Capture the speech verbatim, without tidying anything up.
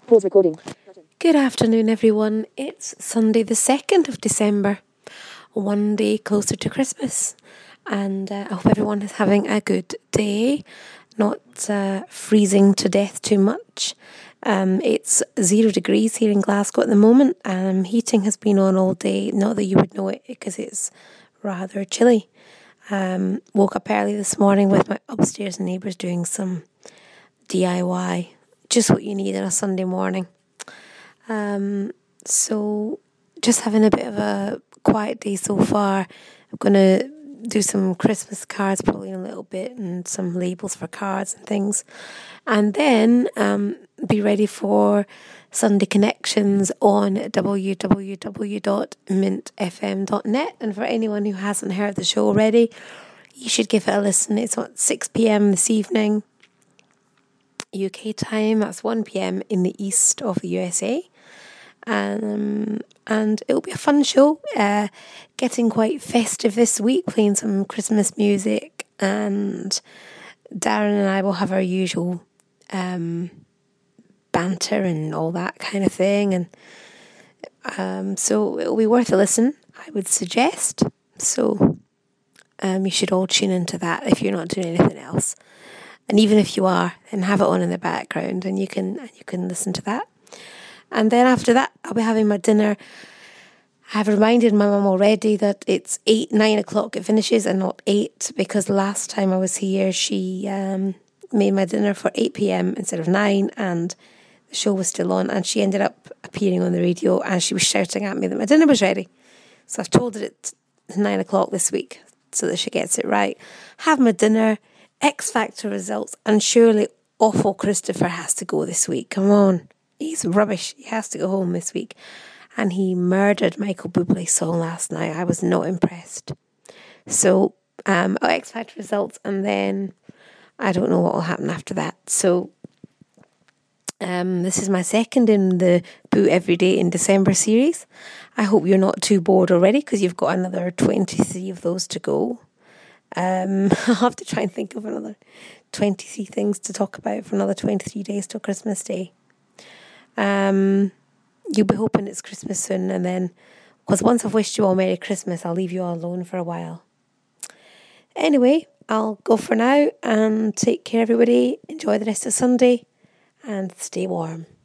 Pause recording. Good afternoon, everyone. It's Sunday the second of December, one day closer to Christmas. And uh, I hope everyone is having a good day, not uh, freezing to death too much. Um, it's zero degrees here in Glasgow at the moment. Um, heating has been on all day. Not that you would know it because it's rather chilly. Um, woke up early this morning with my upstairs neighbours doing some D I Y. Just what you need on a Sunday morning. Um, so just having a bit of a quiet day so far. I'm going to do some Christmas cards probably in a little bit and some labels for cards and things. And then um, be ready for Sunday Connections on w w w dot mint f m dot net. And for anyone who hasn't heard the show already, you should give it a listen. It's at six p.m. this evening. U K time, that's one p.m. in the east of the U S A. Um, and it'll be a fun show, uh, getting quite festive this week, playing some Christmas music, and Darren and I will have our usual um, banter and all that kind of thing, and um, so it'll be worth a listen, I would suggest. So um, you should all tune into that if you're not doing anything else. And even if you are, then have it on in the background and you can and you can listen to that. And then after that, I'll be having my dinner. I've reminded my mum already that it's eight, nine o'clock it finishes and not eight, because last time I was here, she um, made my dinner for eight p.m. instead of nine, and the show was still on, and she ended up appearing on the radio and she was shouting at me that my dinner was ready. So I've told her it's nine o'clock this week so that she gets it right. Have my dinner. X Factor results, and surely awful Christopher has to go this week. Come on, he's rubbish. He has to go home this week. And he murdered Michael Bublé's song last night. I was not impressed. So um, X Factor results, and then I don't know what will happen after that. So um, this is my second in the Boo Every Day in December series. I hope you're not too bored already, because you've got another twenty-three of those to go. Um, I'll have to try and think of another twenty-three things to talk about for another twenty-three days till Christmas Day. Um, you'll be hoping it's Christmas soon, and then, because once I've wished you all Merry Christmas, I'll leave you all alone for a while. Anyway, I'll go for now and take care, everybody. Enjoy the rest of Sunday and stay warm.